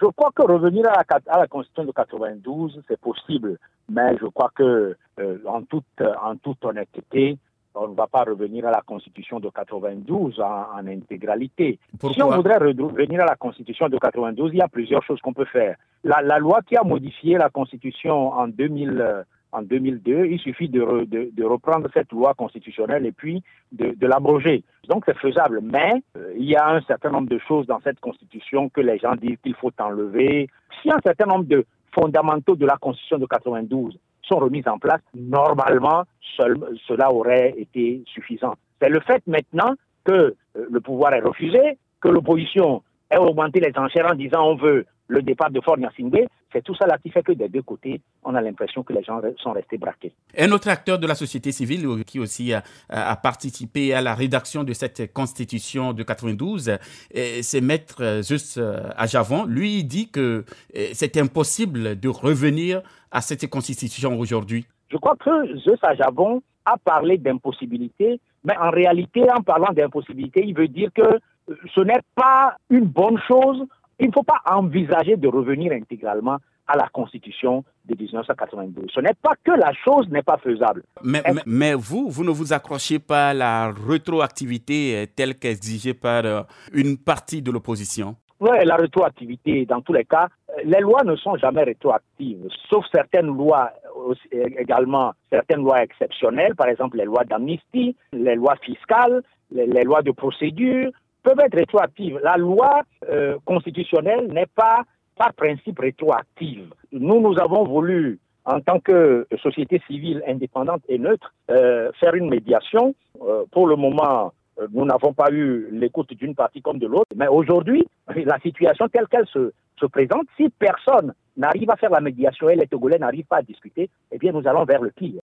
Je crois que revenir à la Constitution de 92, c'est possible, mais je crois que, en toute honnêteté, on ne va pas revenir à la Constitution de 92 en intégralité. Pourquoi? Si on voudrait revenir à la Constitution de 92, il y a plusieurs choses qu'on peut faire. La loi qui a modifié la Constitution en 2002, il suffit de reprendre cette loi constitutionnelle et puis de l'abroger. Donc c'est faisable, mais il y a un certain nombre de choses dans cette Constitution que les gens disent qu'il faut enlever. Si un certain nombre de fondamentaux de la Constitution de 92 sont remis en place, normalement, cela aurait été suffisant. C'est le fait maintenant que le pouvoir est refusé, que l'opposition ait augmenté les enchères en disant on veut le départ de Faure Gnassingbé, c'est tout ça là qui fait que des deux côtés, on a l'impression que les gens sont restés braqués. Un autre acteur de la société civile qui aussi a participé à la rédaction de cette constitution de 92, c'est Maître Zeus Ajavon. Lui, il dit que c'est impossible de revenir à cette constitution aujourd'hui. Je crois que Zeus Ajavon a parlé d'impossibilité, mais en réalité, en parlant d'impossibilité, il veut dire que ce n'est pas une bonne chose. Il ne faut pas envisager de revenir intégralement à la Constitution de 1992. Ce n'est pas que la chose n'est pas faisable. Mais vous ne vous accrochez pas à la rétroactivité telle qu'exigée par une partie de l'opposition? Oui, la rétroactivité, dans tous les cas, les lois ne sont jamais rétroactives, sauf certaines lois également, certaines lois exceptionnelles, par exemple les lois d'amnistie, les lois fiscales, les lois de procédure, peuvent être rétroactives. La loi constitutionnelle n'est pas par principe rétroactive. Nous avons voulu, en tant que société civile indépendante et neutre, faire une médiation. Pour le moment, nous n'avons pas eu l'écoute d'une partie comme de l'autre. Mais aujourd'hui, la situation telle qu'elle se présente, si personne n'arrive à faire la médiation et les Togolais n'arrivent pas à discuter, eh bien nous allons vers le pire.